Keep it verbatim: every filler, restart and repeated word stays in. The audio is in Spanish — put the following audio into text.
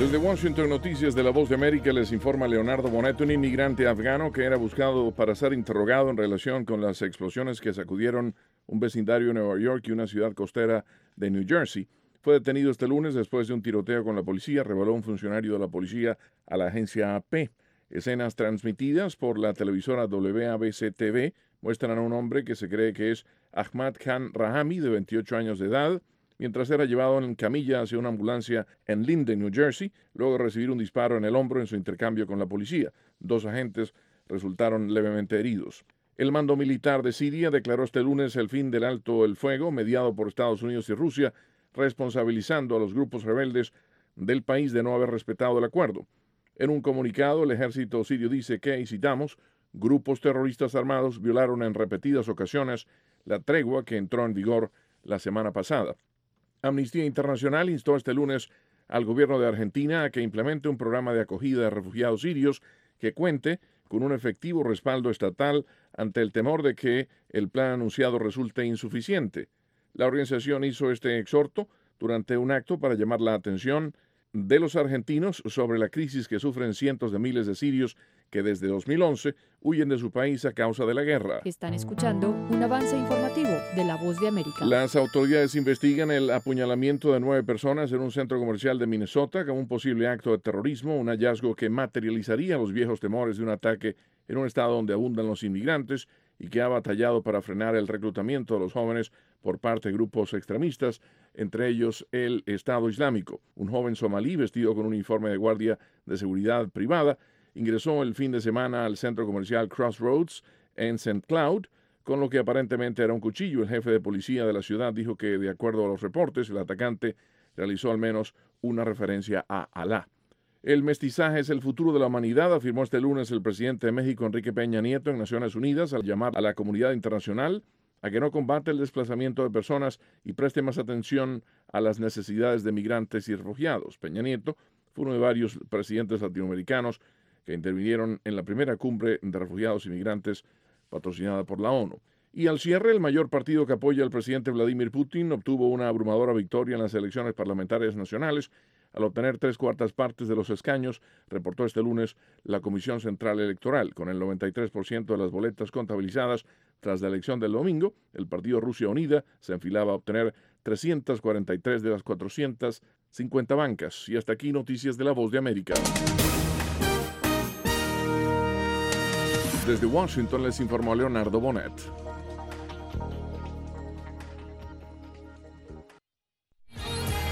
Desde Washington, Noticias de la Voz de América, les informa Leonardo Bonet, un inmigrante afgano que era buscado para ser interrogado en relación con las explosiones que sacudieron un vecindario de Nueva York y una ciudad costera de New Jersey. Fue detenido este lunes después de un tiroteo con la policía, reveló un funcionario de la policía a la agencia A P. Escenas transmitidas por la televisora W A B C T V muestran a un hombre que se cree que es Ahmad Khan Rahami, de veintiocho años de edad, mientras era llevado en camilla hacia una ambulancia en Linden, New Jersey, luego de recibir un disparo en el hombro en su intercambio con la policía. Dos agentes resultaron levemente heridos. El mando militar de Siria declaró este lunes el fin del alto el fuego mediado por Estados Unidos y Rusia, responsabilizando a los grupos rebeldes del país de no haber respetado el acuerdo. En un comunicado, el ejército sirio dice que, y citamos, grupos terroristas armados violaron en repetidas ocasiones la tregua que entró en vigor la semana pasada. Amnistía Internacional instó este lunes al gobierno de Argentina a que implemente un programa de acogida de refugiados sirios que cuente con un efectivo respaldo estatal ante el temor de que el plan anunciado resulte insuficiente. La organización hizo este exhorto durante un acto para llamar la atención de los argentinos sobre la crisis que sufren cientos de miles de sirios que desde dos mil once huyen de su país a causa de la guerra. Están escuchando un avance informativo de La Voz de América. Las autoridades investigan el apuñalamiento de nueve personas en un centro comercial de Minnesota como un posible acto de terrorismo, un hallazgo que materializaría los viejos temores de un ataque en un estado donde abundan los inmigrantes y que ha batallado para frenar el reclutamiento de los jóvenes por parte de grupos extremistas, entre ellos el Estado Islámico. Un joven somalí vestido con un uniforme de guardia de seguridad privada ingresó el fin de semana al centro comercial Crossroads en Saint Cloud, con lo que aparentemente era un cuchillo. El jefe de policía de la ciudad dijo que, de acuerdo a los reportes, el atacante realizó al menos una referencia a Alá. El mestizaje es el futuro de la humanidad, afirmó este lunes el presidente de México, Enrique Peña Nieto, en Naciones Unidas, al llamar a la comunidad internacional a que no combate el desplazamiento de personas y preste más atención a las necesidades de migrantes y refugiados. Peña Nieto fue uno de varios presidentes latinoamericanos que intervinieron en la primera cumbre de refugiados y migrantes patrocinada por la ONU. Y al cierre, el mayor partido que apoya al presidente Vladimir Putin obtuvo una abrumadora victoria en las elecciones parlamentarias nacionales al obtener tres cuartas partes de los escaños, reportó este lunes la Comisión Central Electoral. Con el noventa y tres por ciento de las boletas contabilizadas tras la elección del domingo, el partido Rusia Unida se enfilaba a obtener trescientas cuarenta y tres de las cuatrocientas cincuenta bancas. Y hasta aquí Noticias de la Voz de América. Desde Washington les informó Leonardo Bonet.